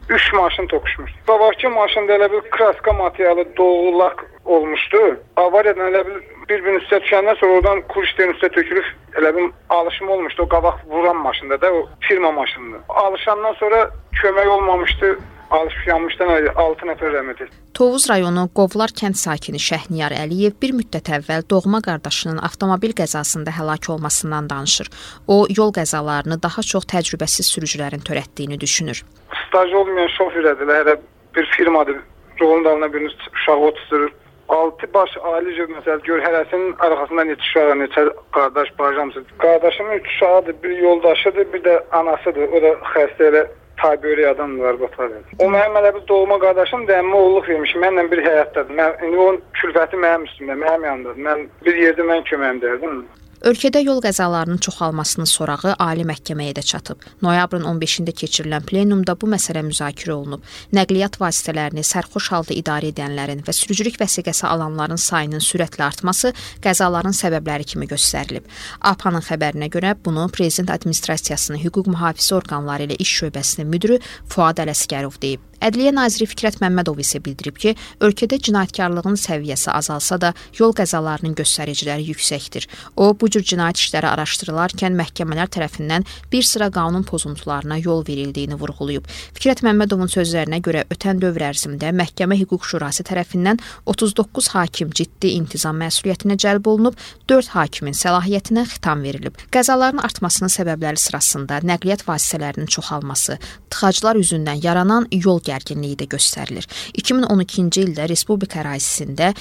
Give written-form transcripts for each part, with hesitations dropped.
3 maşın toqquşmuşdu. Qabaqki maşında elə bir kraska materialı doğulaq olmuşdu. Avariyadan elə bir-birinin üstə düşəndən sonra oradan kurşterin üstə tökülüb elə bir alışım olmuşdu. O qabaq vuran maşında da, o firma maşınında. Alışandan sonra kömək olmamışdı. Alışıb yanmışdan 6 nəfər rəhmət etdi. Tovuz rayonu Qovlar kənd sakini Şəhniyar Əliyev bir müddət əvvəl doğma qardaşının avtomobil qəzasında həlak olmasından danışır. O, yol qəzalarını daha çox təcrübəsiz sürücülərin törətdiyini düşünür. Staj olmayan şoferdir, hələ bir firmadır. Yolun dalına birini uşağı oturur. 6 baş ailecə məsəl gör, hərəsinin arxasında neçə uşağı, neçə qardaş, bacamsız. Qardaşımın 3 uşağıdır, bir yoldaşıdır, bir də anasıdır. O da xəstə elə tabi adamlar batarır. O mənim elə bir doğma qardaşım da əmmə oğulluq vermiş. Mənlə bir həyatdadır. İndi onun külfəti mənim üstümdə, mənim yanımdadır. Mən bir yerdə mən köməyim dərdim. Ölkədə yol qəzalarının çoxalmasının sorağı Ali Məhkəməyə də çatıb. Noyabrın 15-də keçirilən plenumda bu məsələ müzakirə olunub. Nəqliyyat vasitələrini sərxoş halda idarə edənlərin və sürücülük vəsiqəsi alanların sayının sürətlə artması qəzaların səbəbləri kimi göstərilib. APA-nın xəbərinə görə bunu Prezident Administrasiyasının hüquq mühafizə orqanları ilə iş şöbəsinin müdiri Fuad Ələsgərov deyib. Ədliyyə naziri Fikrət Məmmədov isə bildirib ki, ölkədə cinayətkarlığın səviyyəsi azalsa da yol qəzalarının göstəriciləri yüksəkdir. O, bu cür cinayət işləri araşdırılarkən məhkəmələr tərəfindən bir sıra qanun pozuntularına yol verildiyini vurğulayıb. Fikrət Məmmədovun sözlərinə görə ötən dövr ərzində Məhkəmə Hüquq Şurası tərəfindən 39 hakim ciddi intizam məsuliyyətinə cəlb olunub, 4 hakimin səlahiyyətinə xitam verilib. Qəzaların artmasının səbəbləri sırasında nəqliyyat vasitələrinin çoxalması, tıxaclar üzündən yaranan yol gərginliyi də göstərilir. 2012-ci ildə Respublika ərazisində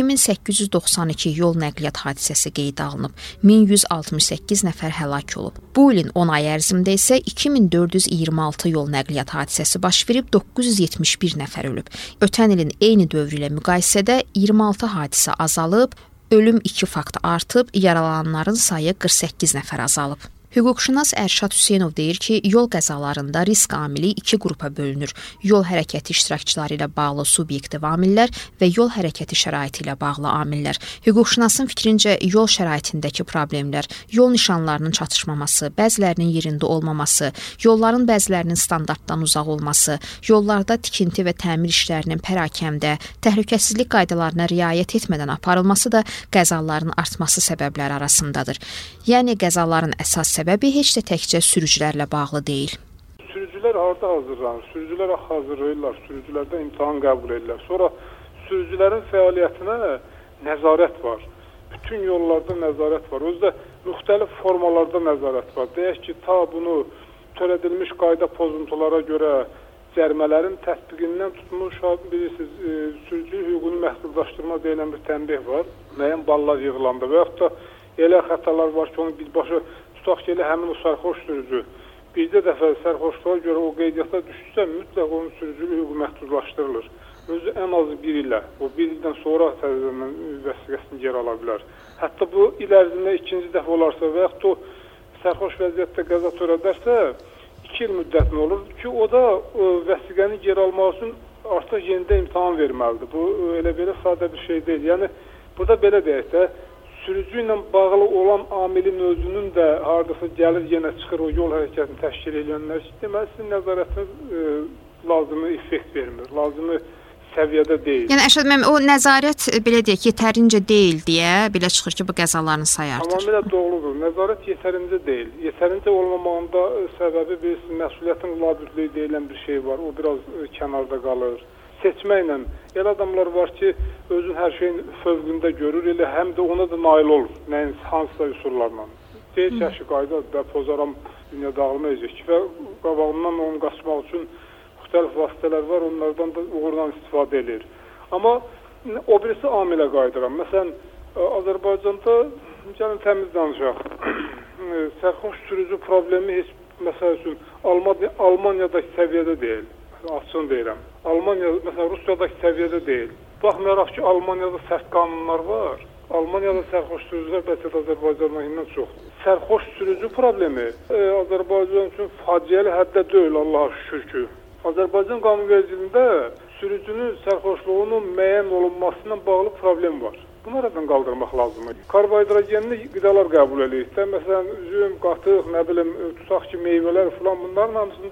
2892 yol nəqliyyat hadisəsi qeydə alınıb. 1168 nəfər həlak olub. Bu ilin 10 ay ərzində isə 2426 yol nəqliyyat hadisəsi baş verib, 971 nəfər ölüb. Ötən ilin eyni dövrü ilə müqayisədə 26 hadisə azalıb, ölüm 2 fakt artıb, yaralananların sayı 48 nəfər azalıb. Hüquqşünas Ərşad Hüseynov deyir ki, yol qəzalarında risk amili 2 qrupa bölünür. Yol hərəkəti iştirakçıları ilə bağlı subyektiv amillər və yol hərəkəti şəraiti ilə bağlı amillər. Hüquqşünasın fikrincə, yol şəraitindəki problemlər, yol nişanlarının çatışmaması, bəzilərinin yerində olmaması, yolların bəzilərinin standartdan uzaq olması, yollarda tikinti və təmir işlərinin pərakəmdə, təhlükəsizlik qaydalarına riayət etmədən aparılması da qəzaların artması səbəbləri arasındadır. Yəni, qəzaların əsas səbəbi heç də təkcə sürücülərlə bağlı deyil. Sürücülər harda hazırlanır? Sürücülər hazırlayırlar, sürücülərdən imtahan qəbul edirlər. Sonra sürücülərin fəaliyyətinə nəzarət var. Bütün yollarda nəzarət var. Özdə müxtəlif formalarda nəzarət var. Deyək ki, ta bunu törədilmiş qayda pozuntulara görə cərimələrin tətbiqindən tutmuş, bilirsiniz, sürücülük hüququnu məhdudlaşdırma deyilən bir tənbih var. Müəyyən ballar yığılanda və yaxud da elə xətalar var ki, onu birbaşa tutaq ki, elə həmin o sərxoş sürücü bircə dəfə sərxoşluğa görə o qeydiyyata düşsə, mütləq onun sürücülük hüququ məhdudlaşdırılır. Özü ən azı 1 illə, o 1 ildən sonra təzədən vəsiqəsini geri ala bilər. Hətta bu il ərzində 2-ci dəfə olarsa və yaxud o sərxoş vəziyyətdə qəza törədərsə 2 il müddətinə olur ki, o da vəsiqəni geri almaq üçün artıq yenidə imtahan verməlidir. Bu elə belə sadə bir şey deyil. Yəni, burada belə deyək də, sürücü ilə bağlı olan amilin özünün də hardasa gəlir, yenə çıxır o yol hərəkətini təşkil edənlər ki, deməli, sizin nəzarətiniz lazımı effekt vermir, lazımı səviyyədə deyil. Yəni, Ərşad müəllim, o nəzarət, belə deyək, yetərincə deyil deyə belə çıxır ki, bu qəzaların sayı artır. Tamamilə doğrudur. Nəzarət yetərincə deyil. Yetərincə olmamağında səbəbi bilirsiniz, məsuliyyətin labüdlüyü deyilən bir şey var. O biraz kənarda qalır. Seçməklə elə adamlar var ki, özün hər şeyin fövqündə görür, elə həm də ona da nail olur, nəyin hansısa üsullarla. Deyək ki, qaydadır da pozaram, dünya dağılmayacaq ki və qabağından onu qaçmaq üçün müxtəlif vasitələr var, onlardan da uğurla istifadə edir. Amma o birisi amilə qaydıram. Məsələn, Azərbaycanda, gəlin təmiz danışaq, sərxoş sürücü problemi heç, məsəl üçün, Almaniyadakı səviyyədə deyil. Açığını deyirəm. Almaniya, məsələn, Rusiyadakı səviyyədə deyil. Baxmayaraq ki, Almaniyada sərt qanunlar var. Almaniyada sərxoş sürücülər bəlkə də Azərbaycandakindən çox. Sərxoş sürücü problemi Azərbaycan üçün faciəli həddə deyil, Allaha şükür ki. Azərbaycan qanunvericiliyində sürücünün sərxoşluğunun müəyyən olunmasına bağlı problem var. Bunu aradan qaldırmaq lazımdır. Karbohidrogenli qidalar qəbul edirik. Məsələn, üzüm, qatıq, nə bilim, tutaq ki, meyvələr falan, bunların hamısında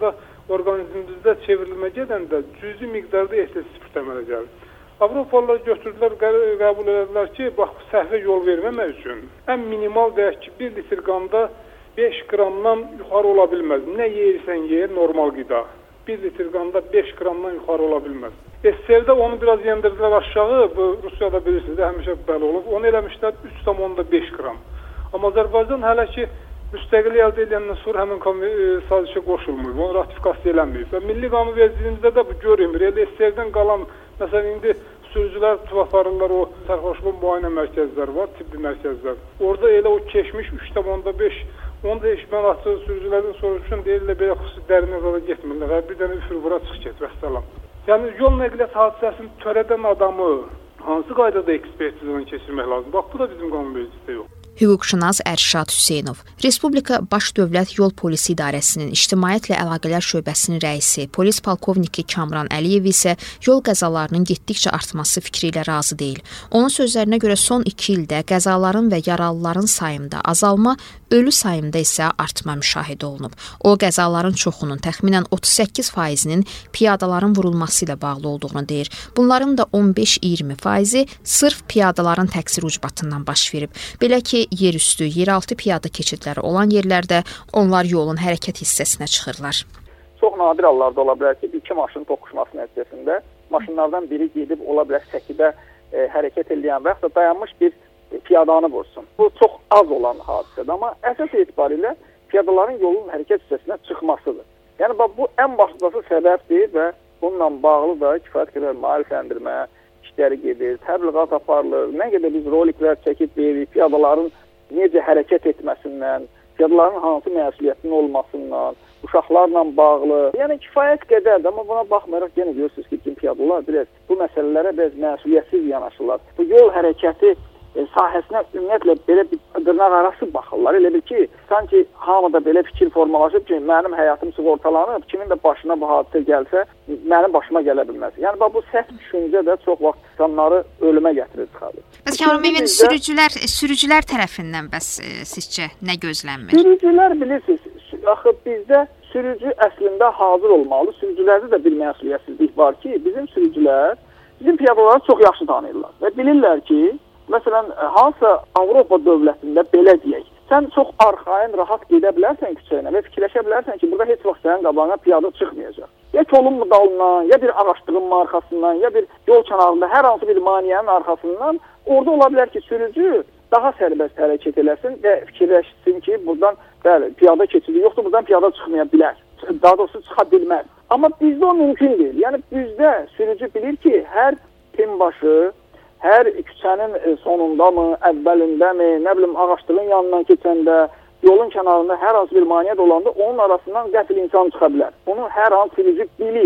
orqanizmimizdə çevrilmə gedəndə cüzi miqdarda etil spirт əmələ gəlir. Avropalılar götürdülər, qəbul edildilər ki, bax, səhvə yol verməmək üçün ən minimal deyək ki, 1 litr qanda 5 qramdan yuxarı ola bilməz. Nə yeyirsən yer, normal qida. 1 litr qanda 5 qramdan yuxarı ola bilməz. SSR-də onu biraz yendirdilər aşağı, bu Rusiyada bilirsiniz, həmişə belə olub. Onu eləmişlər 3,5 qram. Amma Azərbaycan hələ ki, müstəqillik əldə edəndən sonra həmin sazişə qoşulmuyub, onu ratifikasiya eləməyib. Və milli qanunvericiliyimizdə də bu görünmür. Elə SSR-dən qalan, məsələn, indi sürücülər aparırlar, o sərxoşluq müayinə mərkəzləri var, tibbi mərkəzlər. Orada elə o keçmiş 3,5, onu da mən açıq sürücülərdən soruşmuşum, deyirlər, belə xüsusi dərin nəzara getmirlər. Hər bir dənə üfür vura çıx get, vəssalam. Yəni, yol nəqliyyat hadisəsini törədən adamı hansı qaydada ekspertizadan keçirmək lazım? Bax, bu da bizim qanunvericiliyə yox. Hüquqşünas Ərşad Hüseynov, Respublika Baş Dövlət Yol Polisi İdarəsinin İctimaiyyətlə Əlaqələr Şöbəsinin rəisi, polis polkovniki Kamran Əliyev isə yol qəzalarının getdikcə artması fikri ilə razı deyil. Onun sözlərinə görə son 2 ildə qəzaların və yaralıların sayında azalma, ölü sayında isə artma müşahidə olunub. O, qəzaların çoxunun təxminən 38%-nin piyadaların vurulması ilə bağlı olduğunu deyir. Bunların da 15-20%-i sırf piyadaların təqsir ucbatından baş verib. Belə ki, yerüstü, yeraltı piyada keçidləri olan yerlərdə onlar yolun hərəkət hissəsinə çıxırlar. Çox nadir hallarda ola bilər ki, iki maşın toqquşması nəticəsində maşınlardan biri gedib ola bilər səkidə hərəkət edən və yaxud da dayanmış bir piyadanı vursun. Bu çox az olan hadisədir, amma əsas etibarilə piyadaların yolun hərəkət hissəsinə çıxmasıdır. Yəni, bu ən başlıcası səbəbdir və bununla bağlı da kifayət qədər maarifləndirmə işləri gedir, təbliğat aparılır, nə qədər biz roliklər çəkib veririk, piyadaların necə hərəkət etməsindən, piyadaların hansı məsuliyyətinin olmasından, uşaqlarla bağlı, yəni kifayət qədərdir, amma buna baxmayaraq yenə görürsünüz ki, kim piyadalar biraz bu məsələlərə biraz məsuliyyətsiz yanaşırlar. Bu yol hərəkəti sahəsinə ümumiyyətlə belə bir dırnaq arası baxırlar. Elə bil ki, sanki hamıda belə fikir formalaşıb ki, mənim həyatım sığortalanıb, kimin də başına bu hadisə gəlsə, mənim başıma gələ bilməz. Yəni, bu səhv düşüncə də çox vaxt insanları ölümə gətirir çıxardır. Bəs Kamran bəy, sürücülər tərəfindən bəs sizcə nə gözlənmir? Sürücülər bilirsiniz, axı bizdə sürücü əslində hazır olmalı. Sürücülərdə də bir məsuliyyətsizlik var ki, bizim sürücülər bizim piyadaları çox yaxşı tanıyırlar və bilirlər ki, məsələn, hansısa Avropa dövlətində belə deyək, sən çox arxain, rahat gedə bilərsən küçəyinə və fikirləşə bilərsən ki, burada heç vaxt sənin qabağına piyada çıxmayacaq. Ya kolun dalından, ya bir ağaçlığın arxasından, ya bir yol kənarında hər hansı bir maneənin arxasından orada ola bilər ki, sürücü daha sərbəst hərəkət eləsin və fikirləşsin ki, buradan bəli, piyada keçidi yoxdur, buradan piyada çıxmaya bilər. Daha doğrusu çıxa bilməz. Amma bizdə o mümkün deyil. Yəni, bizdə sürücü bilir ki, hər tim başı, hər küçənin sonundamı, əvvəlindəmi, nə bilim, ağaçlığın yanından keçəndə, yolun kənarında hər hansı bir maneə olanda onun arasından qəfil insan çıxa bilər. Onu hər hansı sürücü bilir.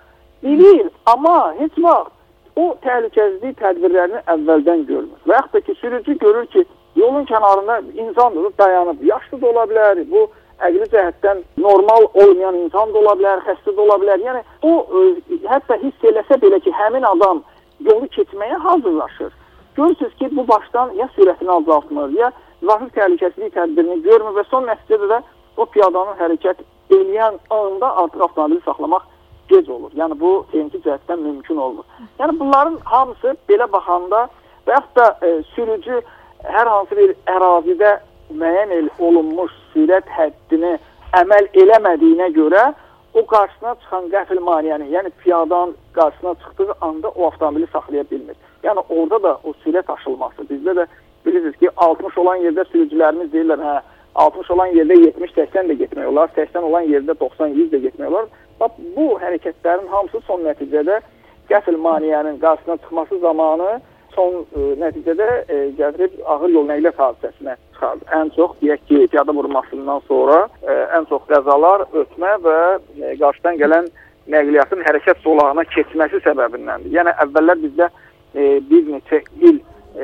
Bilir, amma heç vaxt o təhlükəsizlik tədbirlərini əvvəldən görmür. Və yaxud da ki, sürücü görür ki, yolun kənarında insan durub, dayanıb. Yaşlı da ola bilər, bu əqli cəhətdən normal olmayan insan da ola bilər, xəstə də ola bilər. Yəni, o hətta hiss eləsə belə ki, həmin adam yolu keçməyə hazırlaşır. Görürsünüz ki, bu başdan ya sürətini azaltmır, ya zahir təhlükəsizlik tədbirini görmür və son nəticədə də o piyadanın hərəkət eləyən anında artıq avtomobili saxlamaq gec olur. Yəni, bu texniki cəhətdən mümkün olmur. Yəni, bunların hamısı belə baxanda və yaxud da sürücü hər hansı bir ərazidə müəyyən olunmuş sürət həddini əməl eləmədiyinə görə o qarşısına çıxan qəfil maneəni, yəni piyadanın qarşısına çıxdığı anda o avtomobili saxlaya bilmir. Yəni, orada da o sürət aşılması. Bizdə də bilirsiniz ki, 60 olan yerdə sürücülərimiz deyirlər, 60 olan yerdə 70-80 də getmək olar, 80 olan yerdə 90-100 də getmək olar. Bax, bu hərəkətlərin hamısı son nəticədə qəfil maneənin qarşısına çıxması zamanı son nəticədə gətirib ağır yol nəqliyyat hadisəsinə çıxardı. Ən çox, deyək ki, piyada vurulmasından sonra ən çox qəzalar ötmə və qarşıdan gələn nəqliyyatın hərəkət zolağına keçməsi səbəbindəndir. Yəni, əvvəllər bizdə bir neçə il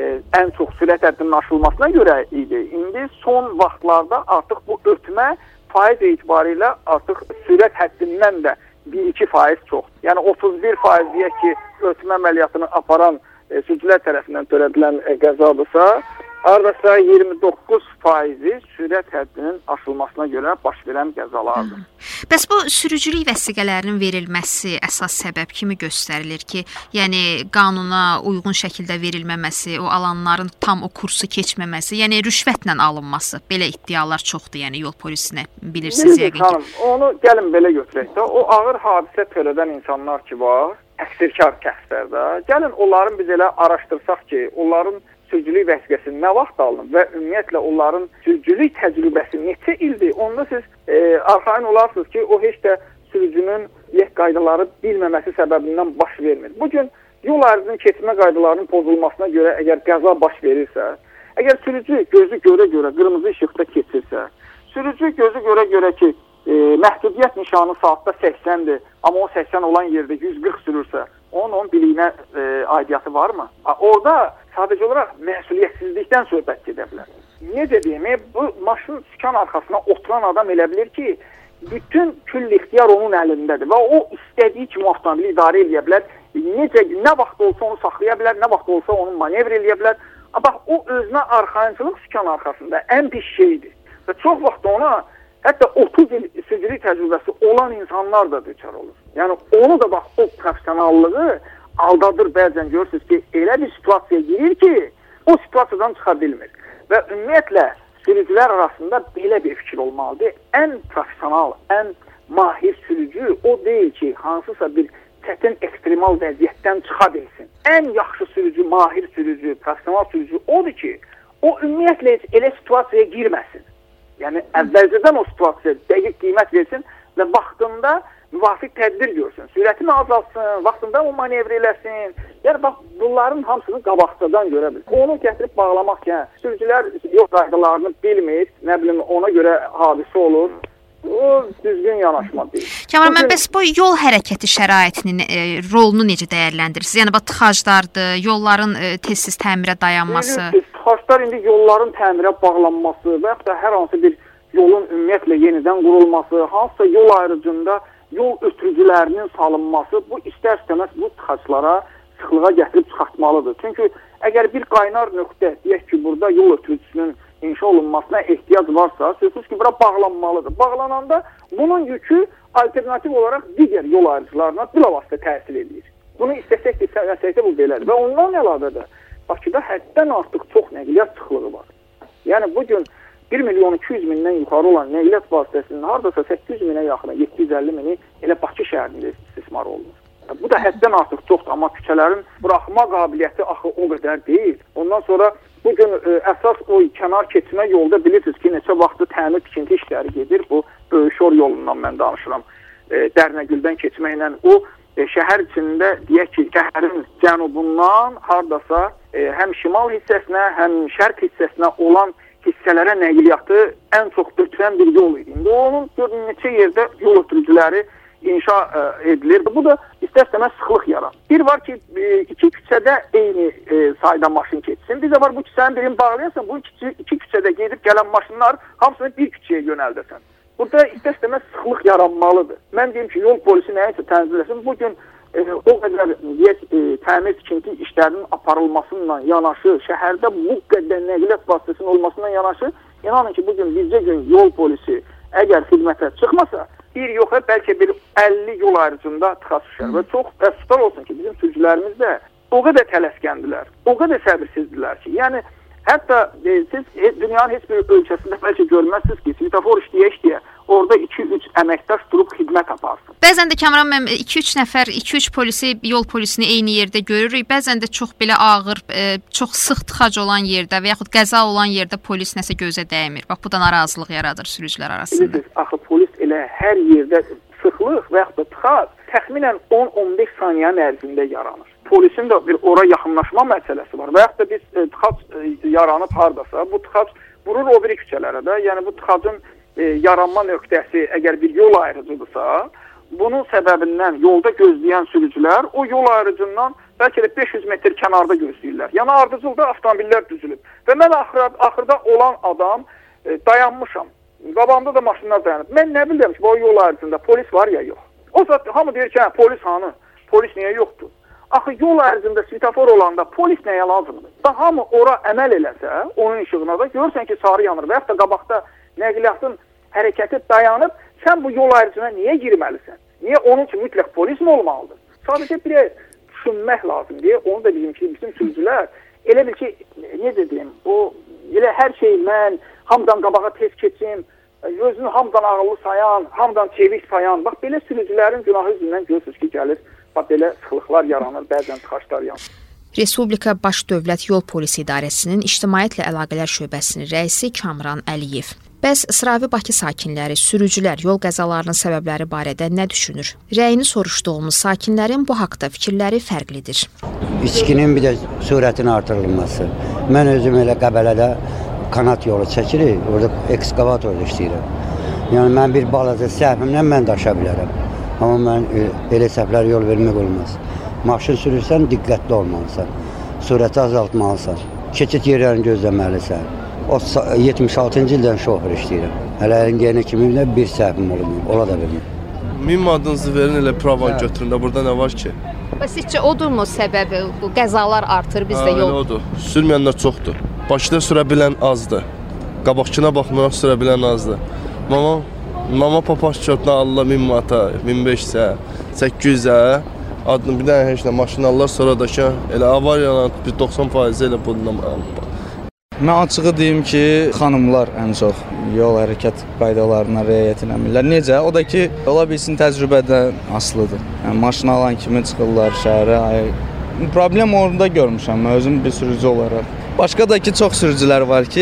ən çox sürət həddinin aşılmasına görə idi. İndi son vaxtlarda artıq bu ötmə faiz etibarilə artıq sürət həddindən də 1-2% çox. Yəni, 31% deyək ki, ötmə əməliyyatını aparan sürücülər tərəfindən törədilən qəzadırsa, Hardasa 29% sürət həddinin aşılmasına görə baş verən qəzalardır. Bəs bu sürücülük vəsiqələrinin verilməsi əsas səbəb kimi göstərilir ki, yəni qanuna uyğun şəkildə verilməməsi, o alanların tam o kursu keçməməsi, yəni rüşvətlə alınması, belə iddialar çoxdur, yəni yol polisinə bilirsiniz yəqin ki. Onu gəlin belə götürək də, o ağır hadisə törədən insanlar ki var, təqsirkar kəslərdə, gəlin onların biz elə araşdırsaq ki, onların sürücülük vəsiqəsi nə vaxt alınıb və ümumiyyətlə onların sürücülük təcrübəsi neçə ildir? Onda siz arxayın olarsınız ki, o heç də sürücünün qaydaları bilməməsi səbəbindən baş vermir. Bugün yol ərzinin keçmə qaydalarının pozulmasına görə əgər qəza baş verirsə, əgər sürücü gözü görə qırmızı işıqda keçirsə, sürücü gözü görə ki, məhdudiyyət nişanı saatda 80-dir, amma o 80 olan yerdə 140 sürürsə, onun biliyinə aidiyyatı varmı? Orada sadəcə olaraq məsuliyyətsizlikdən söhbət gedə bilər. Necə deyim, bu maşın sükan arxasına oturan adam elə bilir ki, bütün küll ixtiyar onun əlindədir və o istədiyi kimi avtomobili idarə edə bilər. Nə vaxt olsa onu saxlaya bilər, nə vaxt olsa onu manevr edə bilər. Bax, o özünə arxayınçılıq sükan arxasında ən pis şeydir. Və çox vaxt ona hətta 30 il sürücülük təcrübəsi olan insanlar da düçar olur. Yəni onu da bax, o professionallığı aldadır bəzən, görürsünüz ki, elə bir situasiyaya girir ki, o situasiyadan çıxa bilmir. Və ümumiyyətlə, sürücülər arasında belə bir fikir olmalıdır. Ən professional, ən mahir sürücü o deyil ki, hansısa bir çətin ekstremal vəziyyətdən çıxa bilsin. Ən yaxşı sürücü, mahir sürücü, professional sürücü odur ki, o ümumiyyətlə elə situasiyaya girməsin. Yəni, əvvəlcədən o situasiyaya dəqiq qiymət versin və vaxtında müvafiq tədbir görsün. Sürətini azalsın, vaxtında o manevr eləsin. Yəni, bax, bunların hamısını qabaqcadan görə bilir. Onu gətirib bağlamaq ki, sürücülər yol qaydalarını bilmir, nə bilim, ona görə hadisə olur. O düzgün yanaşma deyil. Kameraman, bəs bu yol hərəkəti şəraitinin rolunu necə dəyərləndirirsiniz? Yəni, tıxaclardır, yolların tez-tez təmirə dayanması. Tıxaclar indi yolların təmirə bağlanması və yaxud da hər hansı bir yolun ümumiyyətlə yenidən qurulması, hansısa yol ayrıcında yol ötürücülərinin salınması, bu istər-istəməz bu tıxaclara sıxlığa gətirib çıxartmalıdır. Çünki əgər bir qaynar nöqtə, deyək ki, burada yol ötürücüsünün inşa olunmasına ehtiyac varsa, sözsüz ki, bura bağlanmalıdır. Bağlananda bunun yükü alternativ olaraq digər yol ayrıcılarına bilavasitə təsir edir. Bunu istəsək də bu belədir. Və ondan əlavə də Bakıda həddən artıq çox nəqliyyat sıxlığı var. Yəni, bugün 1.200.000-dən yuxarı olan nəqliyyat vasitəsinin hardasa 800.000-ə yaxına, 750.000-i elə Bakı şəhərində istismar olunur. Bu da həddən artıq çoxdur, amma küçələrin buraxma qabiliyyəti axı o qədər deyil. Ondan sonra bugün əsas o kənar keçmə yolda bilirsiniz ki, neçə vaxtı təmir tikinti işləri gedir. Bu Böyükşor yolundan mən danışıram. Dərnəgüldən keçməklə o şəhər içində, deyək ki, şəhərin cənubundan hardasa həm şimal hissəsinə, həm şərq hissəsinə olan hissələrə nəqliyyatı ən çox götürən bir yol idi. İndi onun neçə yerdə yol ötürücüləri inşa edilir. Bu da istər-istəməz sıxlıq yaradır. Bir var ki, iki küçədə eyni sayda maşın keçsin. Bir də var bu küçənin birini bağlayasan, bu iki küçədə gedib gələn maşınlar hamısını bir küçəyə yönəldəsən. Burada istər-istəməz sıxlıq yaranmalıdır. Mən deyim ki, yol polisi nəyəsə tənzimləsin. Bugün o qədər təmir tikinti işlərinin aparılmasıyla yanaşı, şəhərdə bu qədər nəqliyyat vasitəsinin olmasından yanaşı, inanın ki, bugün bircə gün yol polisi əgər xidmətə çıxmasa, bir yox, bəlkə bir 50 yol ayrıcında tıxac düşər. Və çox təəssüflər olsun ki, bizim sürücülərimiz də o qədər tələskəndilər, o qədər səbirsizdirlər ki, yəni hətta siz dünyanın heç bir ölkəsində bəlkə görməzsiniz ki, svetofor işləyə orada 2-3 əməkdaş durub xidmət aparsın. Bəzən də Kamran, 2-3 nəfər, 2-3 polisi, yol polisini eyni yerdə görürük. Bəzən də çox belə ağır, çox sıx tıxac olan yerdə və yaxud qəza olan yerdə polis nəsə gözə dəymir. Bax, bu da narazılıq yaradır sürücülər arasında. Axı polis elə hər yerdə sıxlıq və yaxud da tıxac təxminən 10-15 saniyənin ərzində yaranır. Polisin də bir ora yaxınlaşma məsələsi var. Və yaxud da biz tıxac yaranıb hardasa, bu tıxac vurur o biri küçələrə də. Yəni bu tıxacın yaranma nöqtəsi əgər bir yol ayrıcıdırsa, bunun səbəbindən yolda gözləyən sürücülər o yol ayrıcından bəlkə də 500 metr kənarda gözləyirlər. Yəni ardıcılda avtomobillər düzülüb. Və mən axırda olan adam dayanmışam. Qabağımda da maşınlar dayanıb. Mən nə bilirəm ki, bu yol ayrıcında polis var ya yox. O zaman hamı deyir ki, polis hanı? Polis niyə yoxdur? Axı yol ərzində svetofor olanda polis nəyə lazımdır? Daha mı ora əməl eləsə, onun işığına da görürsən ki, sarı yanır və yaxud da qabaqda nəqliyyatın hərəkəti dayanıb, sən bu yol ərzində niyə girməlisən? Niyə onun üçün mütləq polis mi olmalıdır? Sadəcə bir düşünmək lazımdır. Onu da bizim sürücülər elə bil ki, necə deyim, o elə hər şey mən hamıdan qabağa tez keçim, özünü hamıdan ağıllı sayan, hamıdan çevik sayan. Bax belə sürücülərin günahı üzündən görürsünüz ki, gəlir, bax belə sıxlıqlar yaranır, bəzən tıxaçlar yanır. Respublika Baş Dövlət Yol Polisi İdarəsinin İctimaiyyətlə Əlaqələr Şöbəsinin rəisi Kamran Əliyev. Bəs Sıravi Bakı sakinləri, sürücülər yol qəzalarının səbəbləri barədə nə düşünür? Rəyini soruşduğumuz sakinlərin bu haqda fikirləri fərqlidir. İçkinin bir də sürətin artırılması. Mən özüm elə Qəbələdə kanat yolu çəkirik, orada ekskavatorda işləyirəm. Yəni mən bir balaca səhvimlə mən də aşa bilərəm. Amma mən elə səhvlər yol vermək olmaz. Maşın sürürsən, diqqətli olmalısan. Sürəti azaltmalısan. Keçid yerlərini gözləməlisən. 76-cı ildən şoför işləyirəm. Hələ əlinə kimi bir səhvim olmuyor, ola da bilmir. Min adınızı verin, elə pravan götürün də, burada nə var ki? Sizcə odurmu səbəbi? Bu qəzalar artır bizdə yol? Elə odur. Sürməyənlər çoxdur. Başda sürə bilən azdır. Qabaqçına baxmayaraq sürə bilən azdır. Mama papaq çöpünə Allah 1000 manata, 1500-ə, 800-ə, adını bir dənə heç nə maşın alırlar, sonra da ki, elə avariyaların 90% elə bundan alır. Mən açığı deyim ki, xanımlar ən çox yol hərəkət qaydalarına riayət etmirlər. Necə? O da ki, ola bilsin təcrübədən asılıdır. Yəni, maşın alan kimi çıxırlar şəhərə. Problem orada görmüşəm mən özüm bir sürücü olaraq. Başqa da ki, çox sürücülər var ki,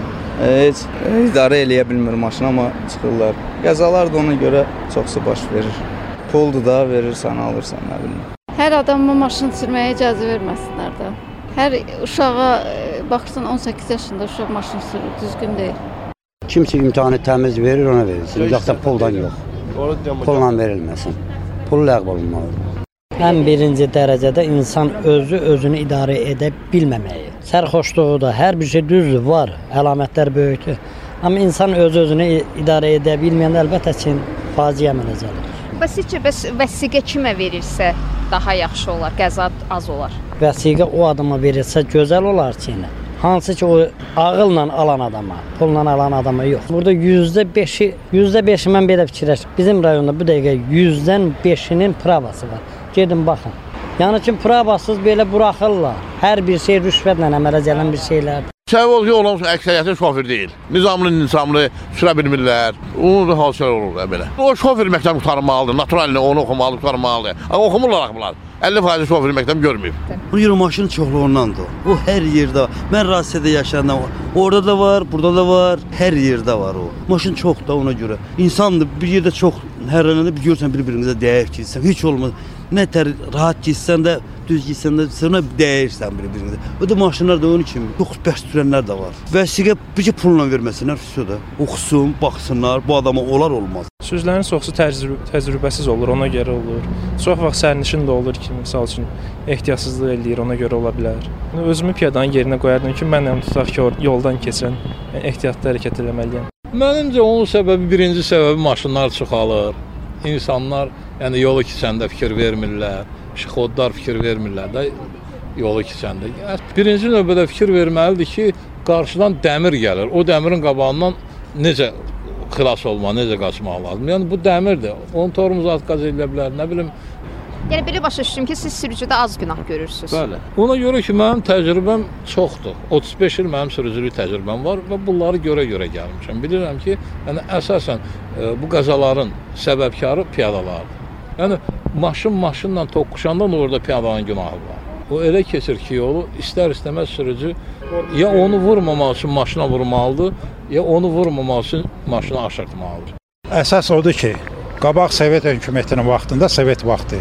heç idarə eləyə bilmir maşın, amma çıxırlar. Qəzalar da ona görə çoxsu baş verir. Puldur da verirsən, alırsan, nə bilim. Hər adamı maşın sürməyə icazə verməsinlər də. Hər uşağa baxırsan 18 yaşında uşaq maşın sürür, düzgün deyil. Kimsə imtahanı təmiz verir, ona verilsin. Yoxsa puldan yox. Pulla verilməsin. Pul ləğv olunmalıdır. Ən birinci dərəcədə insan özünü idarə edə bilməməyi. Sərxoşluğu da, hər bir şey düzdür, var, əlamətlər böyükdür. Amma insan özünü idarə edə bilməyəndə əlbəttə ki, faciə əmələ gəlir. Sizcə, vəsiqə kimə verilsə daha yaxşı olar, qəza az olar? Vəsiqə o adama verilsə gözəl olar ki, hansı ki o ağılla alan adama, pulla alan adama yox. Burada %5'i mən belə fikirləşdim. Bizim rayonda bu dəqiqə 100-dən 5'inin pravası var. Gedin baxın. Yəni ki, pravasız belə buraxırlar. Hər bir şey rüşvətlə əmələ gələn bir şeylərdir. Səbəb yolun əksəriyyəti şoför deyil. Nizamlı sürə bilmirlər. Onun da hadisələr olur belə. O şoför məktəb qurtarmalıdır, naturalini onu oxumalı, qurtarmalıdır. Amma oxumurlar bunlar. 50% şoför məktəb görməyib. Bu yürü maşın çoxluğundandır. O hər yerdə var. Mən Rusiyada yaşayandan var. Orada da var, burada da var. Hər yerdə var o. Maşın çox da ona görə. İnsandır, bir yerdə çox hərlənəndə bir görsən bir-birimizə dəyər keçsən. Heç olmaz. Nə tər rahat keçsən də, düz keçsən də sonra dəyirsən bir-birimizə. O da maşınlar da onun kimi. Çox bəs sürənlər də var. Vəsiqə bir pulla verməsinlər, da. Oxusun, baxsınlar, bu adama olar olmaz. Sürücülərin çoxsu təcrübəsiz olur, ona görə olur. Çox vaxt sərnişin də olur ki, misal üçün ehtiyatsızlıq eləyir, ona görə ola bilər. Özümü piyadanın yerinə qoyardım ki, mən tutaq ki, yoldan keçən ehtiyatlı hərəkət eləməliyəm. Mənimcə onun səbəbi, birinci səbəbi maşınlar çoxalır. İnsanlar yəni yolu keçəndə fikir vermirlər, pişixodlar fikir vermirlər də yolu keçəndə. Birinci növbədə fikir verməlidir ki, qarşıdan dəmir gəlir. O dəmirin qabağından necə xilas olmaq, necə qaçmaq lazım. Yəni bu dəmirdir. Onun tormuz atqaz edilə bilər, nə bilim. Yəni belə başa düşdüm ki, siz sürücüdə az günah görürsünüz. Bəli. Ona görə ki, mənim təcrübəm çoxdur. 35 il mənim sürücülük təcrübəm var və bunları görə gəlmişəm. Bilirəm ki, yəni əsasən bu qəzaların səbəbkarı piyadalardır. Yəni maşınla toqquşandan orada piyadanın günahı var. O elə keçir ki, yolu istər-istəməz sürücü ya onu vurmamaq üçün maşına vurmalıdır, ya onu vurmamaq üçün maşını aşırtmalıdır. Əsas odur ki, qabaq Sovet hökumətinin vaxtında, Sovet vaxtı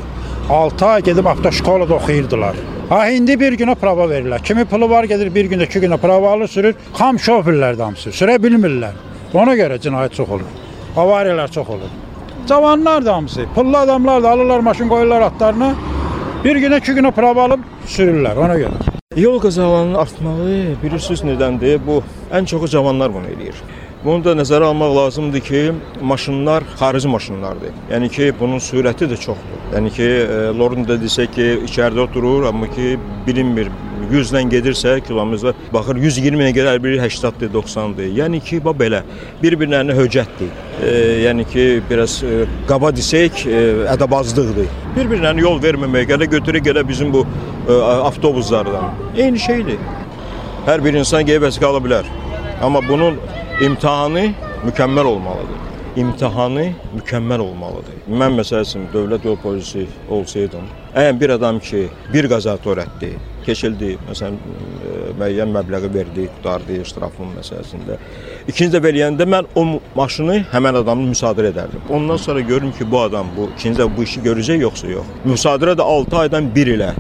6 ay gedib avtoşkolada oxuyurdular. İndi bir günə prava verirlər. Kimi pulu var gedir bir gündə, 2 günə prava alır, sürür. Xam şoförlər damsı, sürə bilmirlər. Ona görə cinayət çox olur. Avariyalar çox olur. Cavanlar damsı, pullu adamlar da alırlar maşın qoyurlar atlarına. Bir günə, 2 günə prava alıb sürürlər, ona görə. Yol qəzalarının artmağı bilirsiniz nədəndir? Bu ən çoxu cavanlar bunu eləyir. Bunu da nəzərə almaq lazımdır ki, maşınlar xarici maşınlardır. Yəni ki, bunun sürəti də çoxdur. Yəni ki, Lorunda desək ki, içəridə oturur, amma ki, bilinmir. 100 ilə gedirsə, kilometrə baxır 120 ilə gedər, biri 80-dir, 90-dır. Yəni ki, belə bir-birlərinə höcətdir. Yəni ki, biraz qaba desək, ədəbazlıqdır. Bir-birlərinə yol verməməyə gələ götürə bizim bu avtobuslardan. Eyni şeydir. Hər bir insan qeyb vəsiqə ala bilər. Amma bunun imtahanı mükəmməl olmalıdır. İmtahanı mükəmməl olmalıdır. Mən məsəl üçün dövlət yol polisi olsaydım, əgər bir adam ki, bir qəza törətdi, keçildi, məsələn, müəyyən məbləği verdi, tutardı iştirafın məsələsində. İkinci dəfə eləyəndə mən o maşını həmən adamı müsadirə edərdim. Ondan sonra görürüm ki, bu adam ikinci dəfə bu işi görəcək, yoxsa yox. Müsadirə də 6 aydan 1 ilə,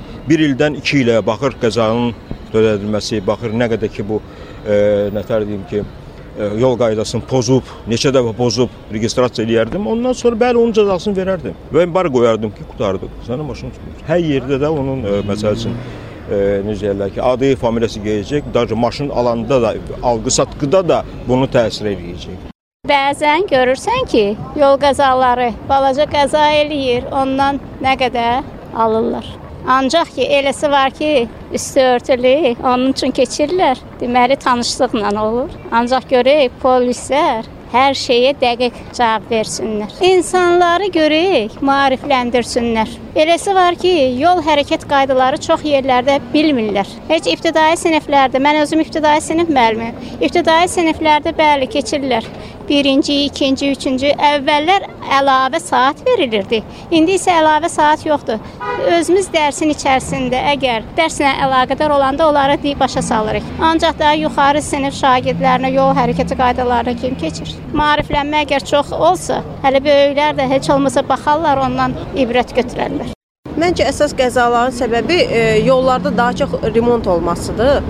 1 ildən 2 ilə baxır qəzanın törədilməsi, baxır nə qədər ki, bu, nətər deyim ki, yol qaydasını pozub, neçə dəfə pozub registrasiya eləyərdim. Ondan sonra bəli onun cəzasını verərdim. Və bar qoyardım ki, qutardıq. Sənin maşın çıxmır. Hər yerdə də onun məsəl üçün necə deyirlər ki, adı, familiyası gələcək. Daha maşın alanda da, alqı-satqıda da bunu təsir eləyəcək. Bəzən görürsən ki, yol qəzaları balaca qəza eləyir, ondan nə qədər alırlar. Ancaq ki, eləsi var ki, üstü örtülü, onun üçün keçirlər. Deməli, tanışlıqla olur. Ancaq görək, polislər hər şeyə dəqiq cavab versinlər. İnsanları görək, maarifləndirsinlər. Eləsi var ki, yol hərəkət qaydaları çox yerlərdə bilmirlər. Heç ibtidai siniflərdə, mən özüm ibtidai sinif müəllimiyəm. İbtidai siniflərdə bəli keçirlər. Birinci, ikinci, üçüncü, əvvəllər əlavə saat verilirdi. İndi isə əlavə saat yoxdur. Özümüz dərsin içərisində əgər dərslə əlaqədar olanda onları başa salırıq. Ancaq da yuxarı sinif şagirdlərinə yol hərəkəti qaydalarını kim keçir? Maariflənmə əgər çox olsa, hələ böyüklər də heç olmasa baxarlar, ondan ibrət götürərlər. Məncə əsas qəzaların səbəbi yollarda daha çox remont olmasıdır.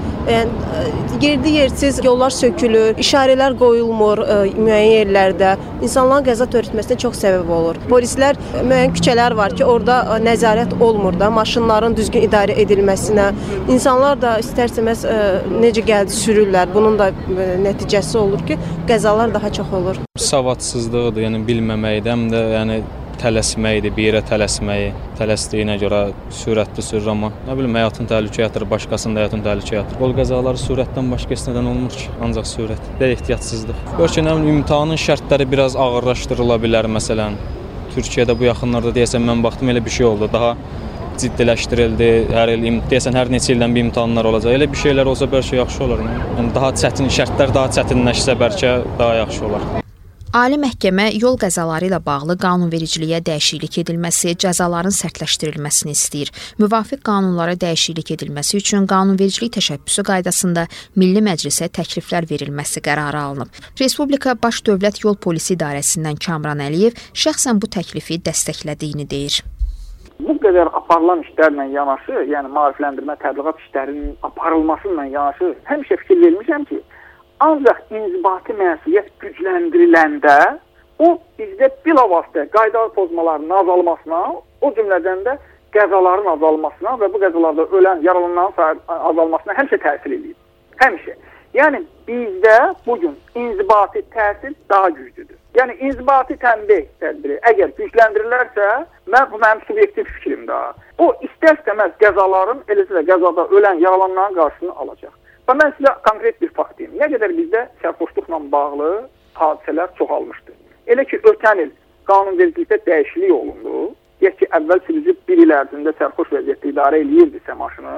Yəni yerli-yersiz yollar sökülür, işarələr qoyulmur müəyyən yerlərdə. İnsanların qəza törətməsinə çox səbəb olur. Polislər müəyyən küçələr var ki, orada nəzarət olmur da, maşınların düzgün idarə edilməsinə. İnsanlar da istər-istəməz necə gəldi sürürlər. Bunun da nəticəsi olur ki, qəzalar daha çox olur. Savadsızlıqdır, yəni bilməməkdən də, yəni tələsməkdir, bir yerə tələsməyi, tələsdiyinə görə sürətli sürür, amma nə bilim, həyatın təhlükəyə yatırır, başqasının da həyatın təhlükəyə yatırır. Yol qəzaları sürətdən başqa heç nədən olmur ki, ancaq sürət və ehtiyatsızlıq. Gör ki, nə bilim, imtahanın şərtləri biraz ağırlaşdırıla bilər, məsələn. Türkiyədə bu yaxınlarda deyəsən, mən baxdım, elə bir şey oldu, daha ciddiləşdirildi, deyəsən, hər neçə ildən bir imtahanlar olacaq. Elə bir şeylər olsa bəlkə yaxşı olar. Yəni, daha çətin, şərtlər daha çətinləşsə bəlkə daha yaxşı olar. Ali məhkəmə yol qəzaları ilə bağlı qanunvericiliyə dəyişiklik edilməsi, cəzaların sərtləşdirilməsini istəyir. Müvafiq qanunlara dəyişiklik edilməsi üçün qanunvericilik təşəbbüsü qaydasında Milli Məclisə təkliflər verilməsi qərarı alınıb. Respublika Baş Dövlət Yol Polisi İdarəsindən Kamran Əliyev şəxsən bu təklifi dəstəklədiyini deyir. Bu qədər aparılan işlərlə yanaşı, yəni maarifləndirmə, təbliğat işlərinin aparılmasıyla yanaşı həmişə fikir vermişəm ki, ancaq inzibati məsuliyyət gücləndiriləndə o bizdə bilavasitə qayda pozmalarının azalmasına, o cümlədən də qəzaların azalmasına və bu qəzalarda ölən, yaralananların azalmasına həmişə təsir edir. Həmişə. Yəni bizdə bugün inzibati təsir daha güclüdür. Yəni inzibati tənbih tədbiri əgər gücləndirilərsə, bu mənim subyektiv fikrimdir. O istər-istəməz qəzaların, eləcə də qəzada ölən, yaralananların qarşısını alacaq. Və mən sizə konkret bir fakt deyim. Nə qədər bizdə sərxoşluqla bağlı hadisələr çoxalmışdır. Elə ki, ötən il qanunvericilikdə dəyişiklik olundu. Deyək ki, əvvəl sürücü 1 il ərzində sərxoş vəziyyətdə idarə edirdisə maşını,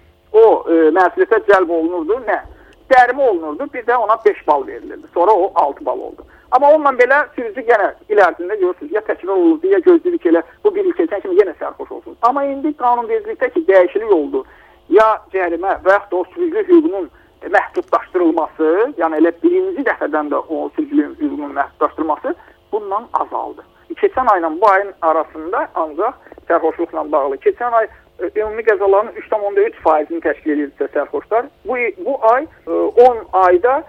o məsuliyyətə cəlb olunurdu. Nə? Dərmi olunurdu, bir də ona 5 bal verilirdi. Sonra o 6 bal oldu. Amma onunla belə sürücü yenə il ərzində görürsünüz, ya təkrar olurdu, ya gözlədik elə bu 1 il keçən kimi yenə sərxoş olsun. Amma indi qanunvericilikdə ki, dəyişiklik oldu. Ya cərimə və yaxud da o sürücülük hüququnun məhdudlaşdırılması, yəni elə birinci dəfədən də o sürücülük hüququnun məhdudlaşdırılması bundan azaldı. Keçən ayla bu ayın arasında ancaq sərxoşluqla bağlı. Keçən ay ümumi qəzaların 3,3%-ni təşkil edirdisə sərxoşlar, bu ay 10 ayda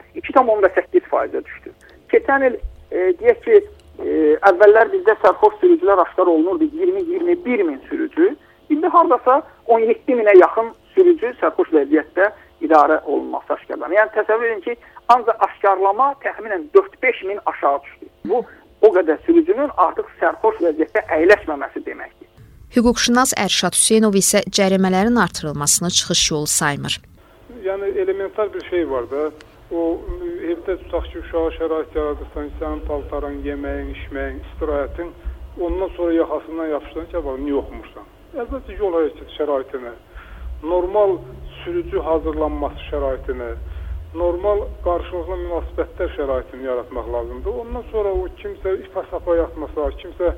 2,8%-ə düşdü. Keçən il deyək ki, əvvəllər bizdə sərxoş sürücülər aşkar olunurdu 20-21 min sürücü. İndi haradasa 17 minə yaxın sürücü sərxoş vəziyyətdə idarə olunması aşkarlanır. Yəni təsəvvür edin ki, ancaq aşkarlama təxminən 4-5 min aşağı düşdü. Bu o qədər sürücünün artıq sərxoş vəziyyətdə əyləşməməsi deməkdir. Hüquqşünas Ərşad Hüseynov isə cərimələrin artırılmasını çıxış yolu saymır. Yəni elementar bir şey var da, o evdə tutaq ki, uşağa şərait yaradırsan, sənin paltarın, yeməyin, içməyin, istirahətin, ondan sonra yaxasından yapışdan ki, niyə oxumursan? Əlbəttə yol hərəkəti şəraitinə, normal sürücü hazırlanması şəraitinə, normal qarşılıqlı münasibətlər şəraitini yaratmaq lazımdır. Ondan sonra o kimsə ipa-sapa yatmasa, kimsə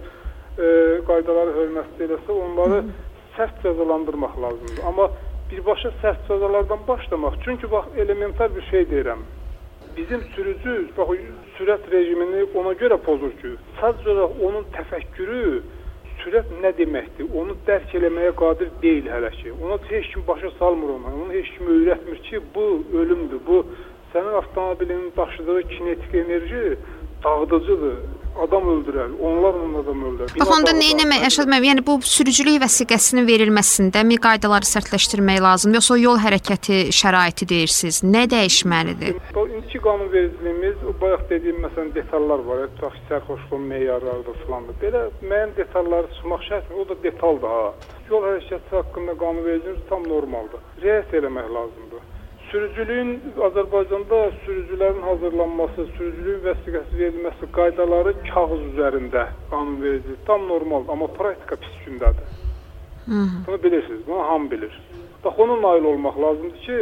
qaydaları hörmətli eləsə, onları sərt cəzalandırmaq lazımdır. Amma birbaşa sərt cəzalardan başlamaq. Çünki bax, elementar bir şey deyirəm. Bizim sürücü bax, sürət rejimini ona görə pozur ki, sadəcə onun təfəkkürü sürət nə deməkdir, onu dərk eləməyə qadir deyil hələ ki. Ona heç kim başa salmır ona, onu heç kim öyrətmir ki, bu ölümdür, bu sənin avtomobilinin daşıdığı kinetik enerji dağıdıcıdır, adam öldürər, onlar onun adam öldürər. Bax, onda nə etmək, Ərşad müəllim, yəni bu sürücülük vəsiqəsinin verilməsində mi qaydaları sərtləşdirmək lazım, yoxsa yol hərəkəti şəraiti deyirsiniz, nə dəyişməlidir? İndiki qanunvericiliyimiz, bayaq dediyim məsələn detallar var, tutaq ki, sərxoşluğun meyarlarıdır filandır. Belə müəyyən detalları çıxmaq şərtdir, o da detaldır ha. Yol hərəkəti haqqında qanunvericiliyimiz tam normaldır. Riayət eləmək lazımdır. Sürücülüyün Azərbaycanda sürücülərin hazırlanması, sürücülüyün vəsiqəsi verilməsi qaydaları kağız üzərində qanunvericilik tam normaldır, amma praktika pis gündədir. Bunu bilirsiniz, bunu hamı bilir. Bax, ona nail olmaq lazımdır ki,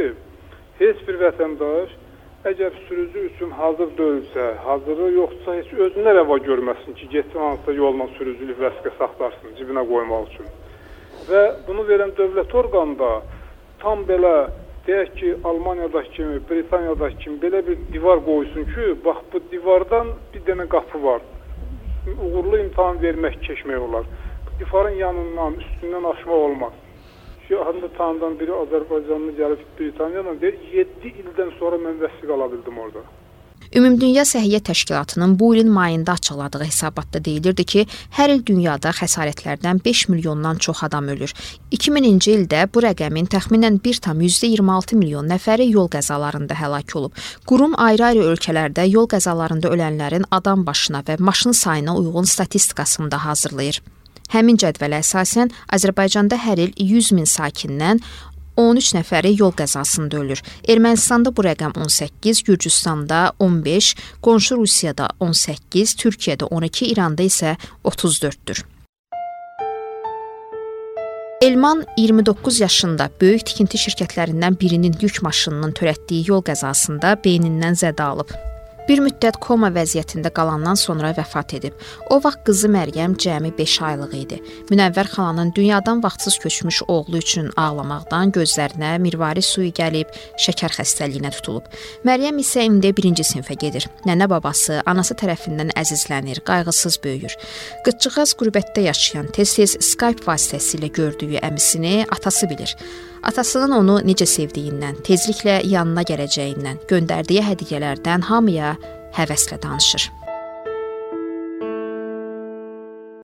heç bir vətəndaş əgər sürücü üçün hazır deyilsə, hazırı yoxsa heç özünə rəva görməsin ki, getsin hansısa yolla sürücülük vəsiqəsi axtarsın, cibinə qoymaq üçün. Və bunu verən dövlət orqanında tam belə deyək ki, Almaniyadakı kimi, Britaniyadakı kimi belə bir divar qoysun ki, bax bu divardan bir dənə qapı var. Uğurlu imtahan vermək, keçmək olar. Bu divarın yanından, üstündən aşmaq olmaz. Şu anda tanıdan biri Azərbaycanlı gəlib Britaniyadan deyir, 7 ildən sonra mən vəsiq ala bildim orada. Ümumdünya Səhiyyə Təşkilatının bu ilin mayında açıqladığı hesabatda deyilirdi ki, hər il dünyada xəsarətlərdən 5 milyondan çox adam ölür. 2000-ci ildə bu rəqəmin təxminən 1,26 milyon nəfəri yol qəzalarında həlak olub. Qurum ayrı-ayrı ölkələrdə yol qəzalarında ölənlərin adam başına və maşın sayına uyğun statistikasını da hazırlayır. Həmin cədvələ əsasən Azərbaycanda hər il 100 min sakindən 13 nəfəri yol qəzasında ölür. Ermənistanda bu rəqəm 18, Gürcüstanda 15, qonşu Rusiyada 18, Türkiyədə 12, İranda isə 34-dür. Elman 29 yaşında böyük tikinti şirkətlərindən birinin yük maşınının törətdiyi yol qəzasında beynindən zədə alıb. Bir müddət koma vəziyyətində qalandan sonra vəfat edib. O vaxt qızı Məryəm cəmi 5 aylıq idi. Münəvvər xalanın dünyadan vaxtsız köçmüş oğlu üçün ağlamaqdan gözlərinə mirvari suyu gəlib, şəkər xəstəliyinə tutulub. Məryəm isə indi 1-ci sinfə gedir. Nənə babası, anası tərəfindən əzizlənir, qayğısız böyüyür. Qızcığaz qürbətdə yaşayan, tez-tez Skype vasitəsilə gördüyü əmisini atası bilir. Atasının onu necə sevdiyindən, tezliklə yanına gələcəyindən, göndərdiyi hədiyyələrdən hamıya həvəslə danışır.